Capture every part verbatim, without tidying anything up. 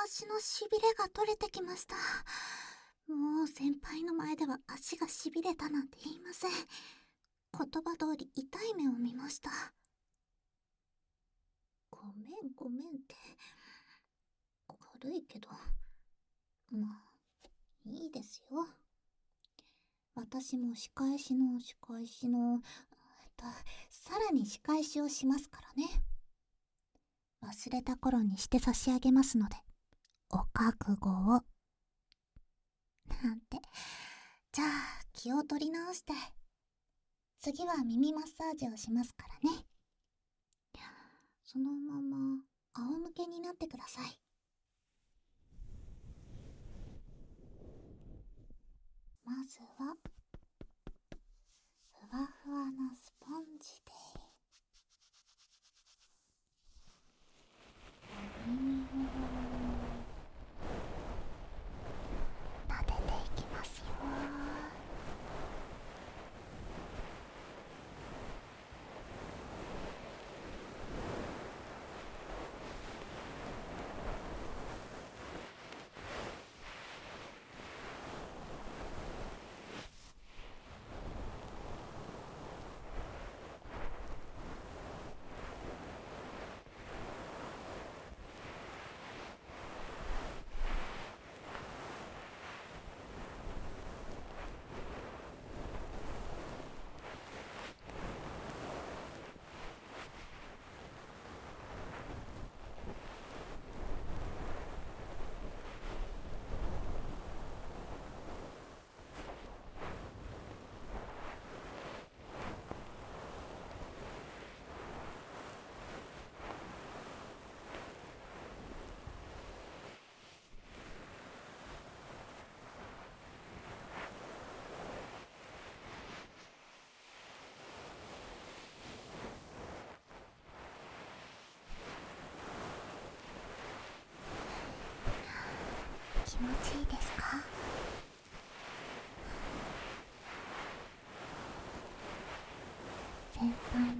足のしびれが取れてきました。もう先輩の前では足がしびれたなんて言いません。言葉通り痛い目を見ました。ごめんごめんって、軽いけど、まあ、いいですよ。私も仕返しの仕返しの、えっと、さらに仕返しをしますからね。忘れた頃にして差し上げますので、お覚悟を。なんて。じゃあ、気を取り直して。次は耳マッサージをしますからね。そのまま、仰向けになってください。まずは、ふわふわなスポンジで、お耳を撫でていきますよ。気持ちいいですか？先輩に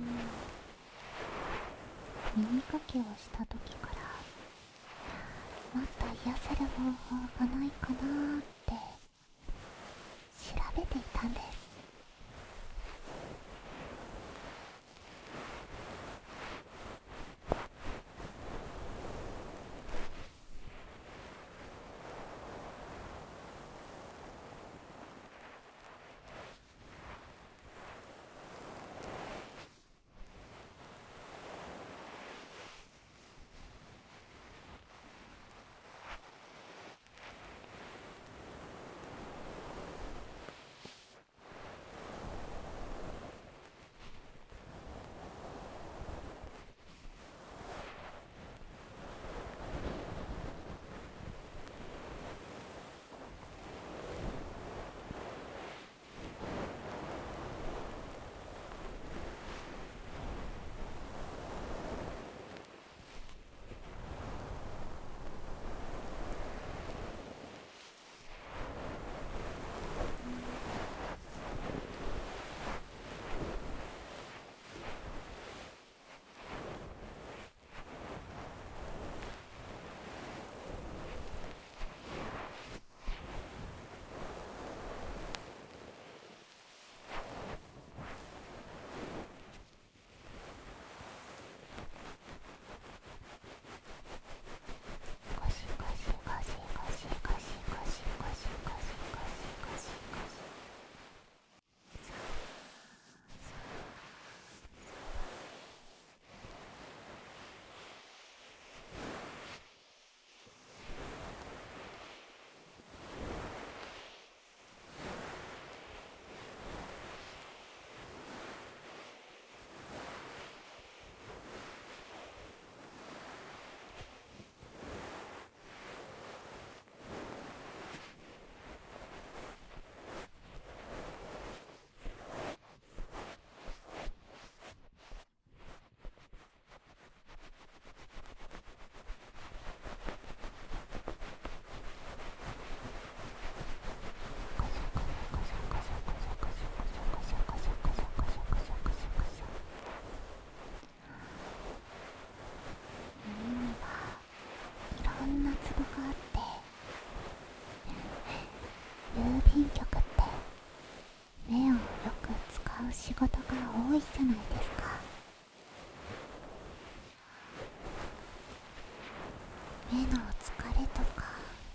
耳かきをした時から、もっと癒せる方法がないかなーって調べていたんです。 事が多いじゃないですか。目の疲れとか、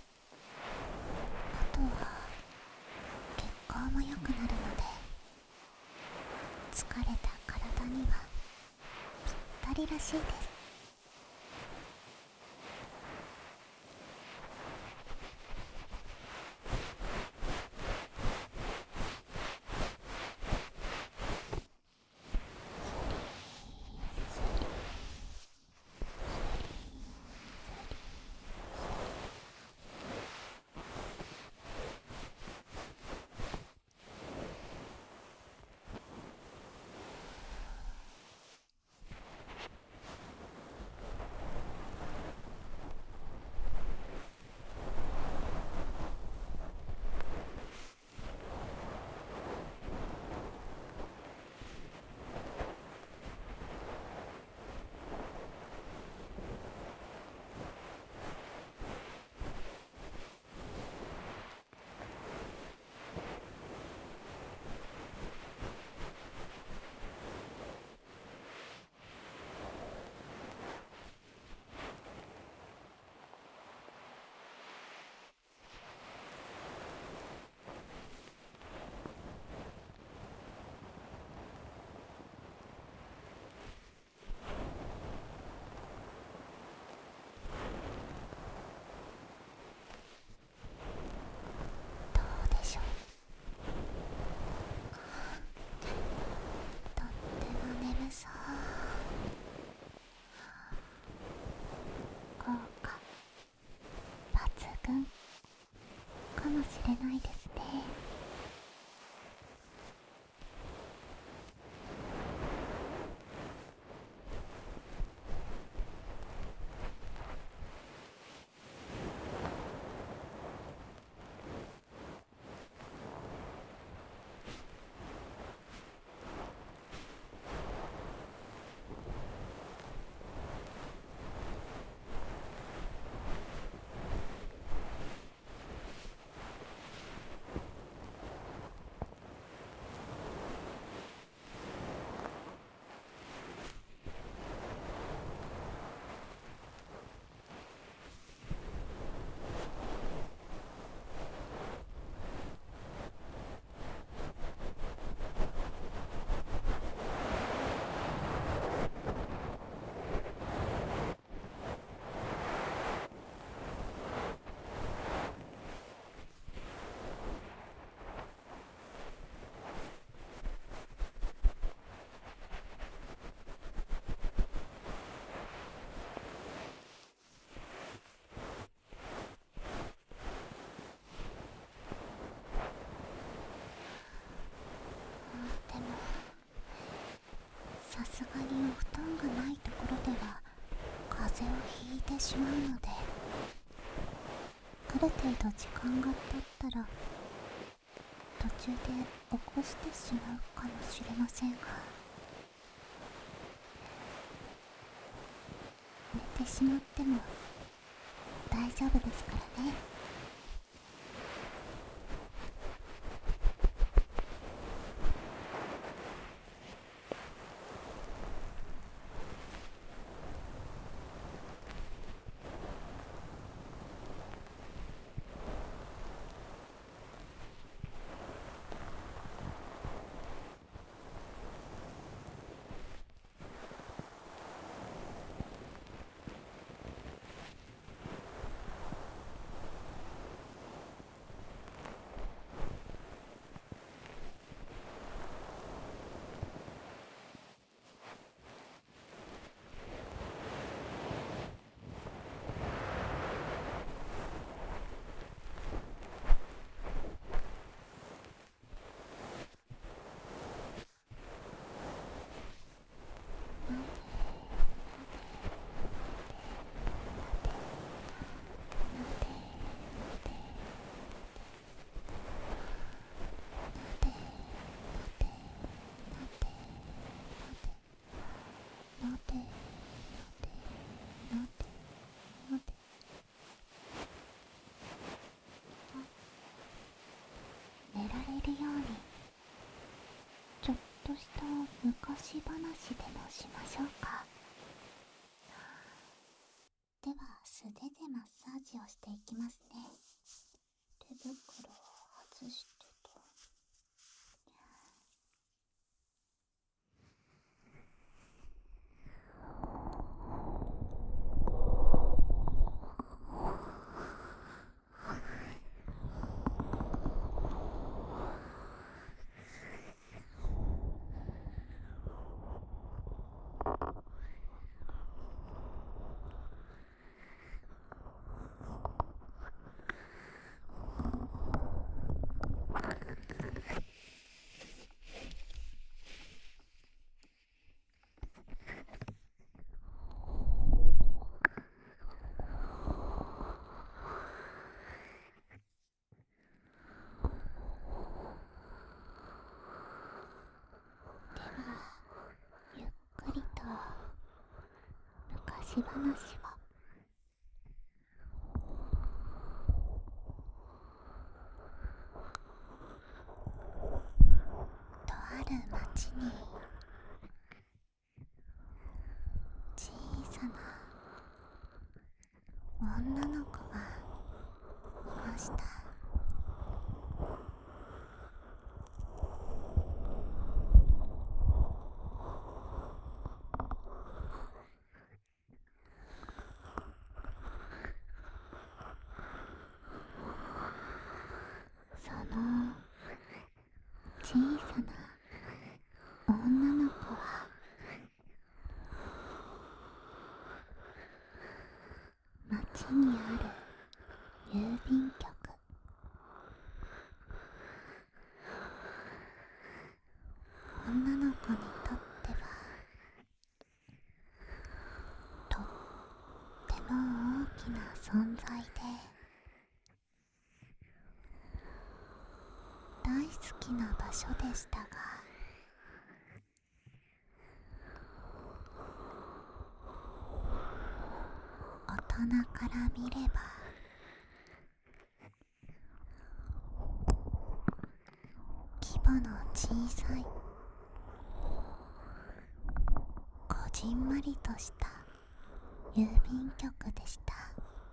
あとは血行も良くなるので、疲れた体にはぴったりらしいです。どうでしょう。とっても眠そう。効果抜群かもしれないですね。でもさすがにお布団がないところでは風邪をひいてしまうので、ある程度時間が経ったら途中で起こしてしまうかもしれませんが、寝てしまっても大丈夫ですからね。 とした昔話でもしましょうか。では素手でマッサージをしていきますね。手袋を外してと。ゆっくりと昔話を。とある町に小さな女の子がいました。その小さな女の子は町にある郵便局、女の子にとってはとっても大きな存在で、大好きな場所でしたが、大人から見れば規模の小さいこじんまりとした郵便局でした。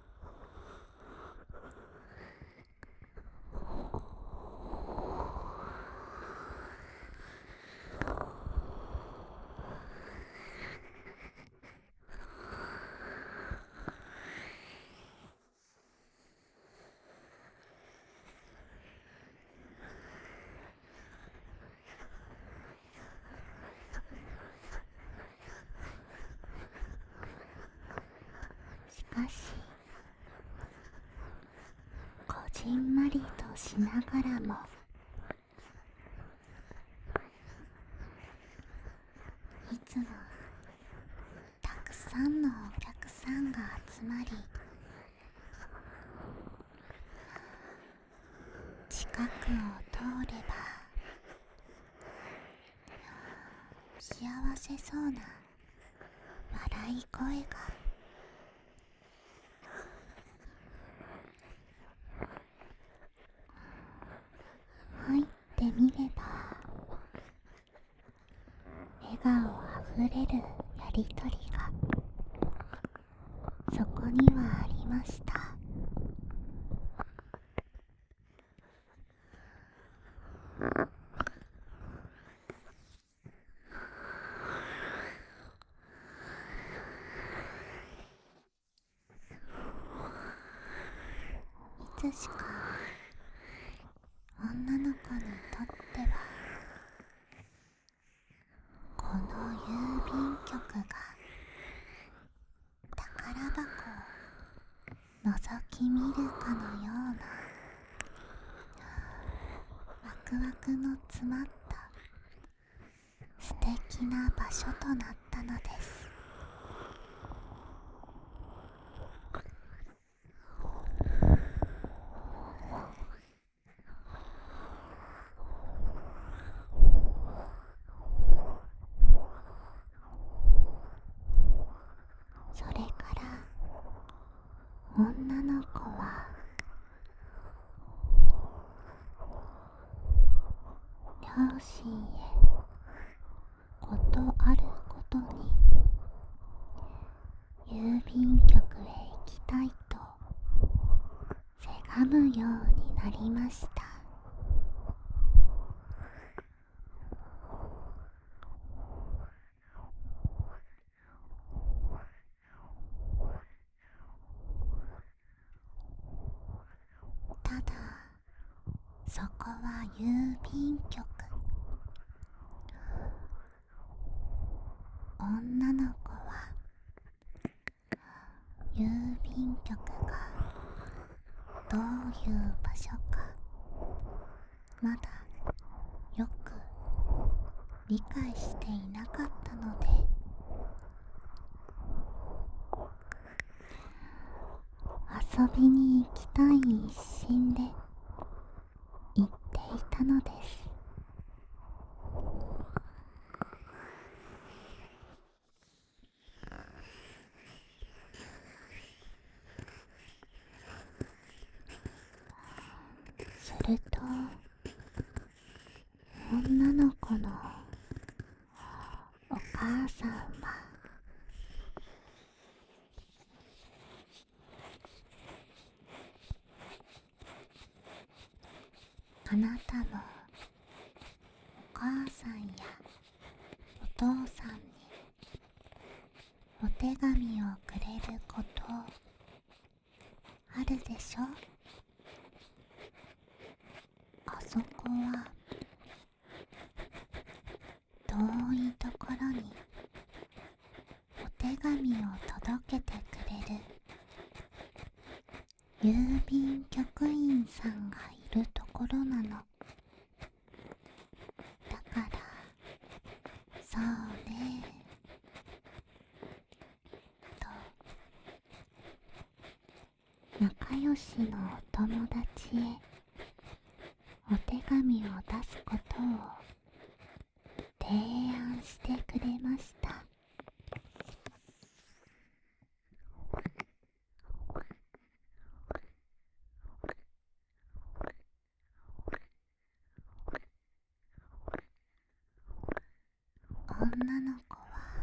しかしこじんまりとしながらもいつもたくさんのお客さんが集まり、近くを通れば幸せそうな笑い声が入ってみれば笑顔あふれるやりとりがそこにはありました。いつしか女の子にとってはこの郵便局が宝箱を覗き見るかのようなワクワクの詰まった素敵な場所となったのです。それから女の子は両親へあるごとに郵便局へ行きたいとせがむようになりました。ただそこは郵便局。女の子は郵便局がどういう場所かまだよく理解していなかったので、遊びに行きたい一心で言っていたのです。すると女の子のお母さんはあなたのお母さんやお父さんにお手紙をくれることあるでしょ。あそこは遠いところにお手紙を届けてくれる郵便局員さんがいるところなの。だからそうねと仲良しのお友達へお手紙を出すことを提案してくれました。女の子は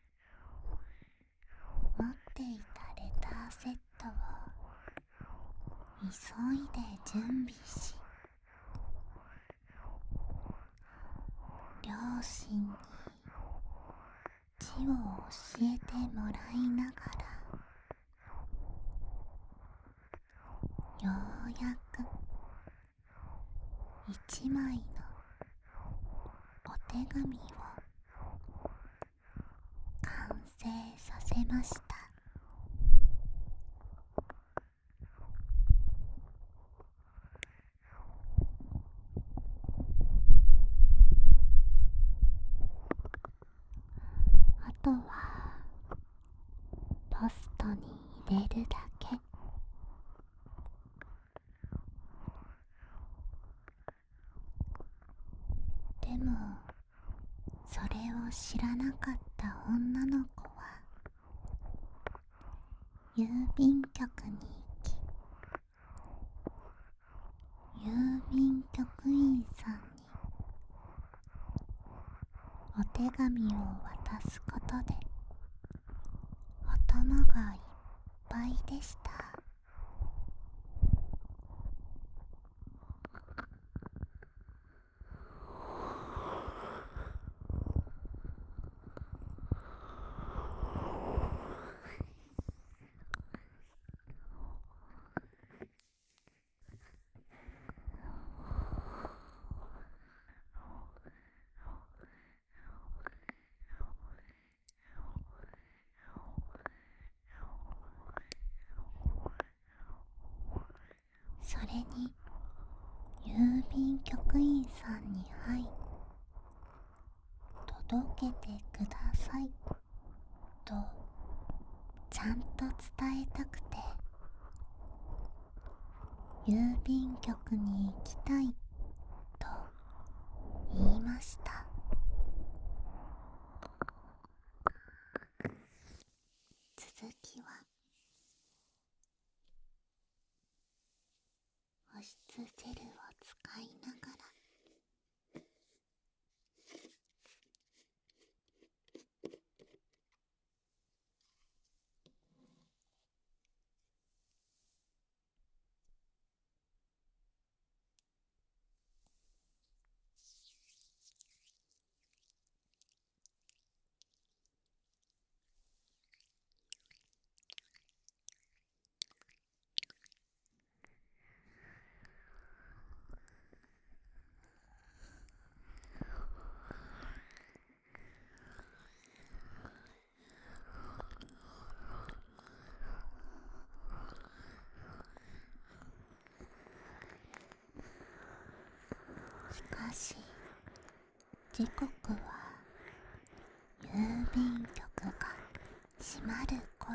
持っていたレターセットを急いで準備し、両親に字を教えてもらいながらようやく一枚のお手紙を完成させました。あとはポストに入れるだけ。でもそれを知らなかった女の子は郵便局に行き、郵便局員さんにお手紙を渡すことで頭がいっぱいでした。それに郵便局員さんに会い、届けてくださいとちゃんと伝えたくて、郵便局に行きたいと言いました。続きは保湿ジェルを使いながらかし時刻は郵便局が閉まる頃、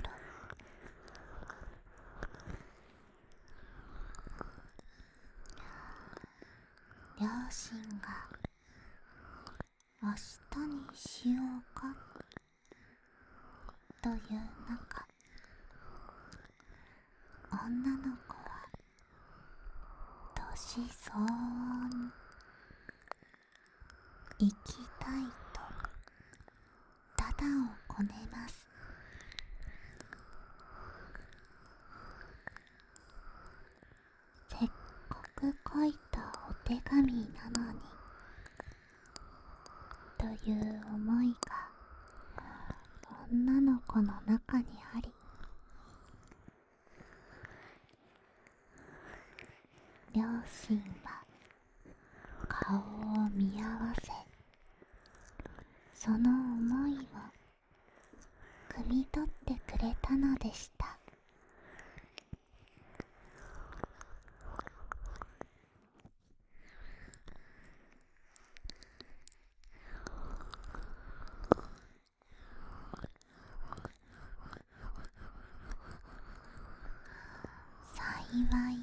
両親が明日にしようかという中、女の子は年相応に生きたいとただをこねます。せっかく書いたお手紙なのにという思いが女の子の中にあり、両親は顔を見合わせ、その思いを汲み取ってくれたのでした。幸い、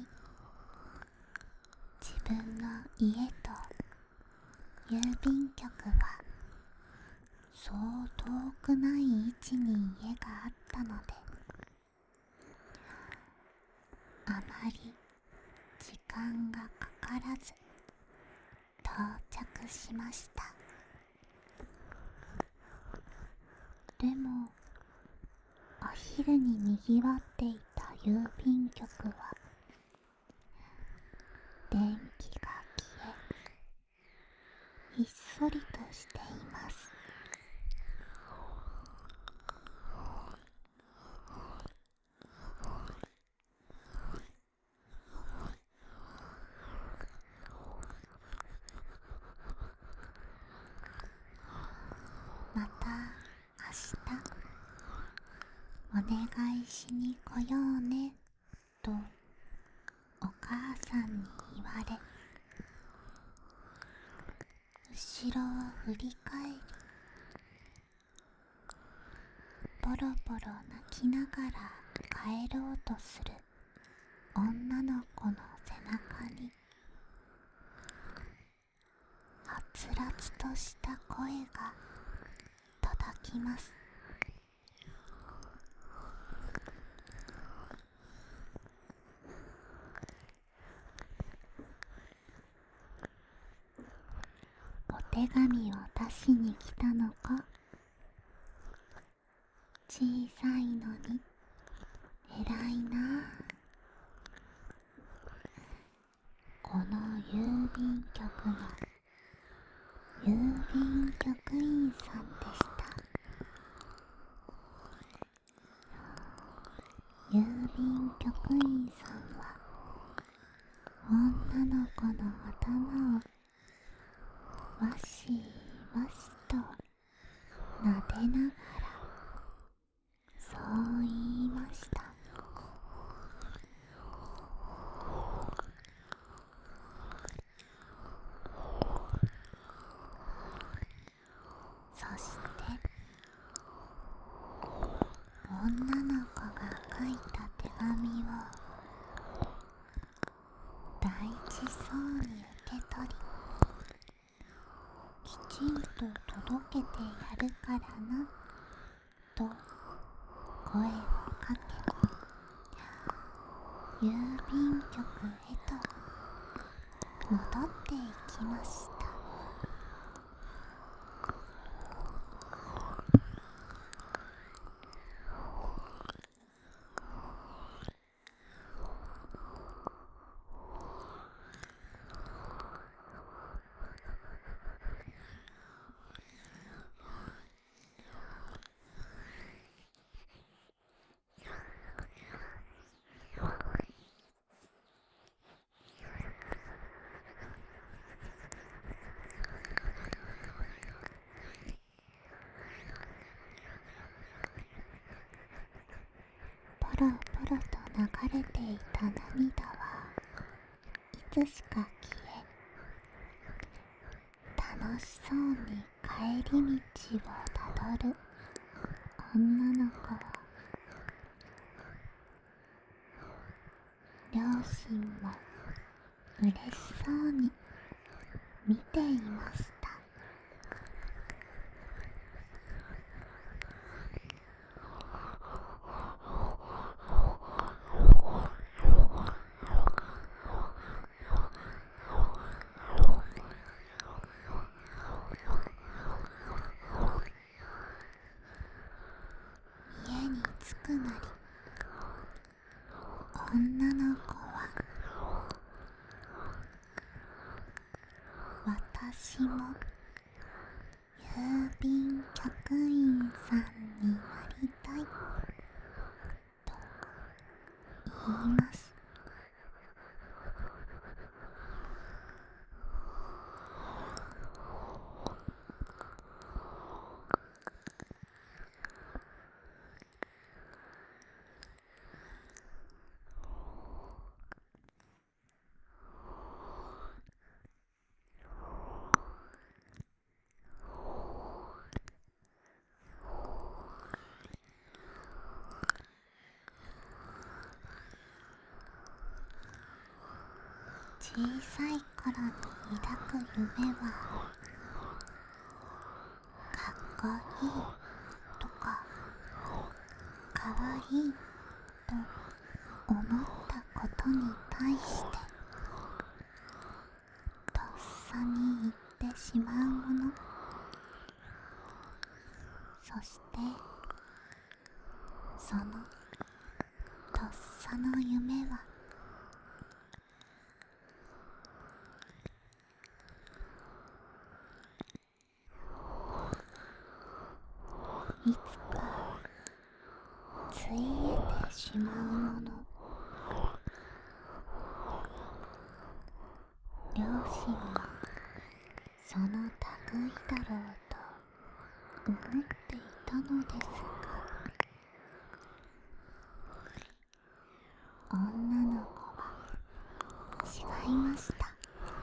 自分の家と郵便局はそう遠くない位置に家があったので、あまり時間がかからず到着しました。でも、お昼ににぎわっていた郵便局は電気が消え、ひっそりとしています。また明日お願いしに来ようねとお母さんに言われ、後ろを振り返り、ボロボロ泣きながら帰ろうとする女の子の背中に、はつらつとした声が届きます。お手紙を出しに来たのか、小さいのに偉いなあ。この郵便局の郵便局員さんでした。郵便局員さんは女の子の頭をわしわしと撫でながらそう言いました。そして女の子が書いた手紙を大事そうに受け取り、きちんと届けてやるからなと声をかけ、郵便局へと戻っていきました。ポロポロと流れていた涙はいつしか消楽しそうに帰り道をたどる女の子を両親も嬉しそうに見ていました。家に着くなり、女の子は私も郵便局員さんになりたいと言います。小さい頃に抱く夢は、かっこいいとかかわいいと思ったことに対してとっさに言ってしまうもの。そしてそのとっさの夢はいつかついえてしまうもの。両親もその類だろうと思っていたのですが、女の子は違いました。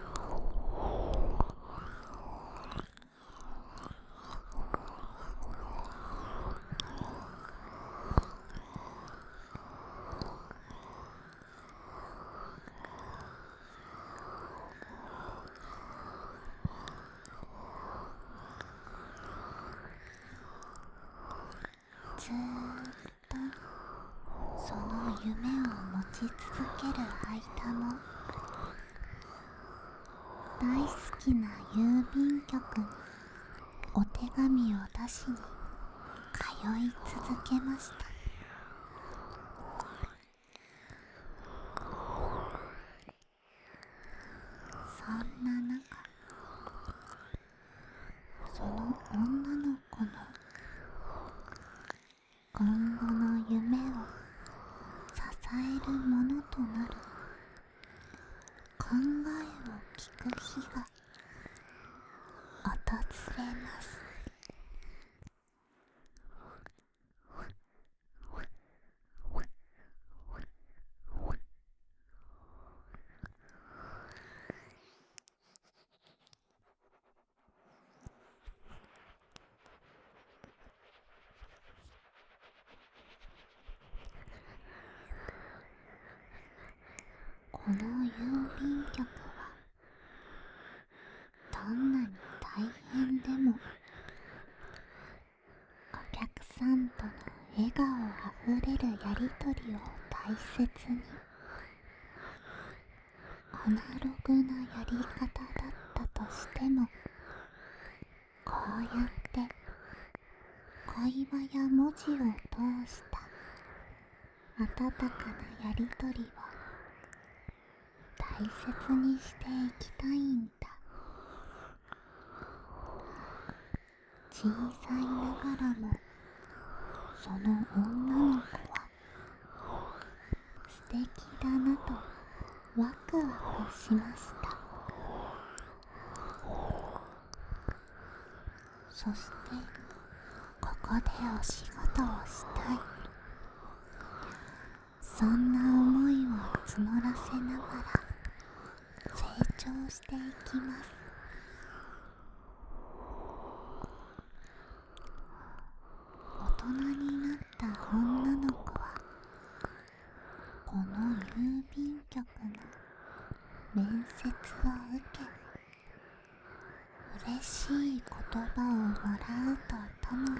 ずーっとその夢を持ち続ける間も、大好きな郵便局にお手紙を出しに通い続けました。そんな中、その女の子の今後の夢を支えるものとなる考えを聞く日が訪れます。この郵便局はどんなに大変でもお客さんとの笑顔あふれるやりとりを大切に、アナログなやり方だったとしても、こうやって会話や文字を通した温かなやりとりを大切にしていきたいんだ。小さいながらもその女の子は素敵だなとワクワクしました。そしてここでお仕事をしたい、そんな思いを募らせながら成長していきます。 局の面接を受け、嬉しい言葉をもらうとともに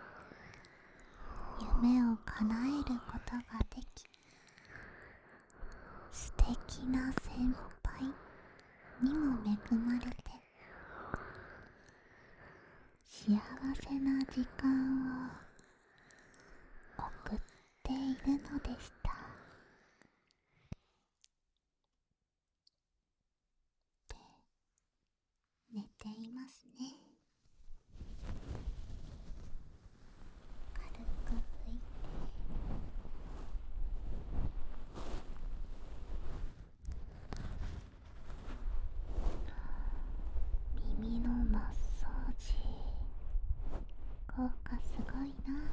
夢を叶えることができ、素敵な先輩にも恵まれて幸せな時間を送っているのでした。で、寝ていますね。軽く拭いて、耳のマッサージ効果すごいな。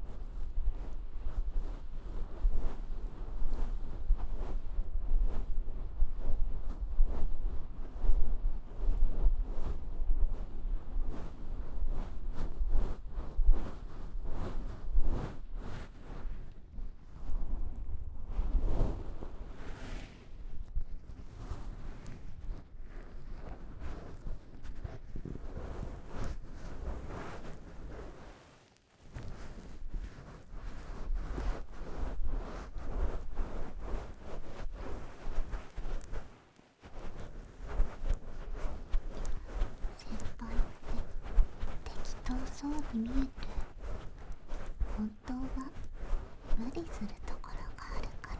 そうに見えて、本当は無理するところがあるから。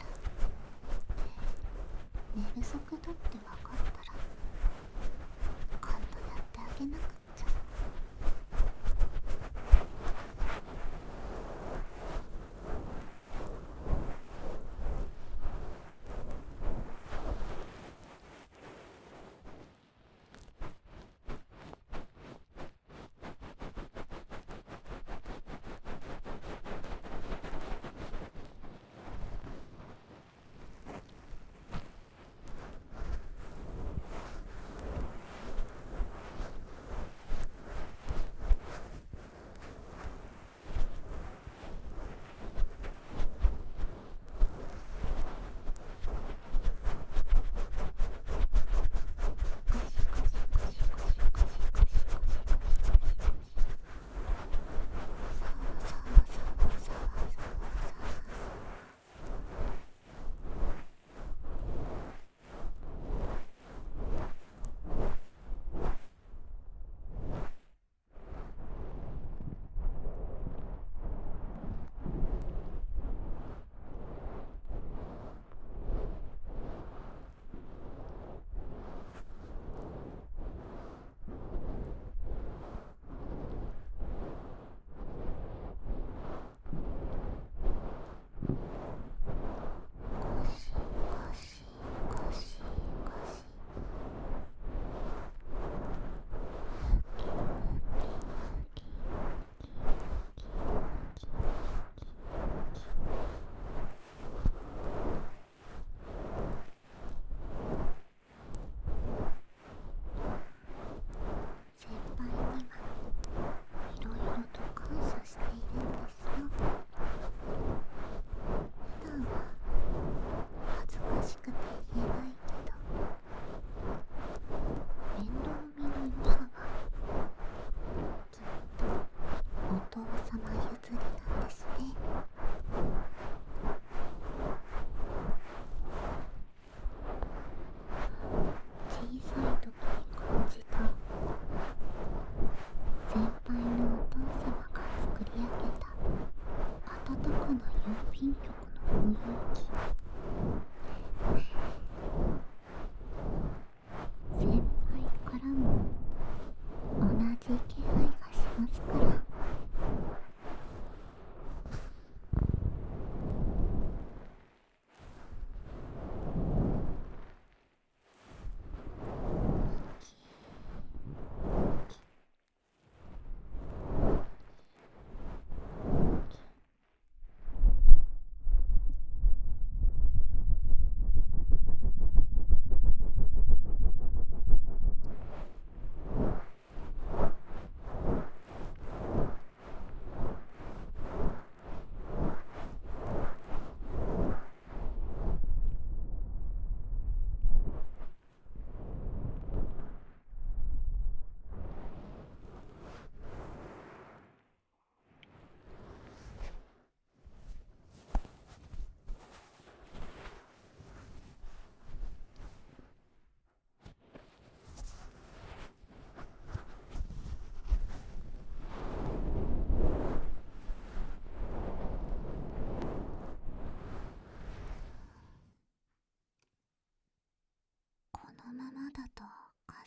寝不足だって分かったら今度やってあげなくっちゃ。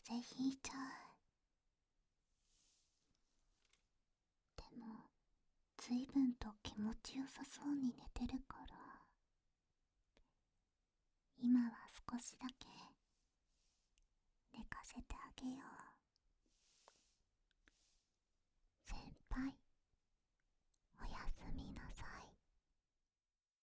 邪ひいちゃう。でもずいぶんと気持ちよさそうに寝てるから、今は少しだけ寝かせてあげよう。